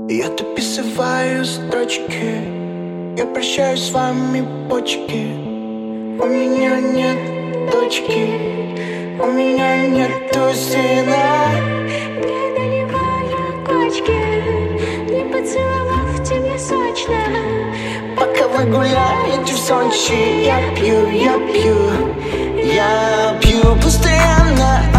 Я дописываю строчки, я прощаюсь с вами, почки. У меня нет дочки, у меня нету сына. Не доливая кочки, не поцеловав тебя сочно. Пока вы гуляете в Сочи, я пью постоянно.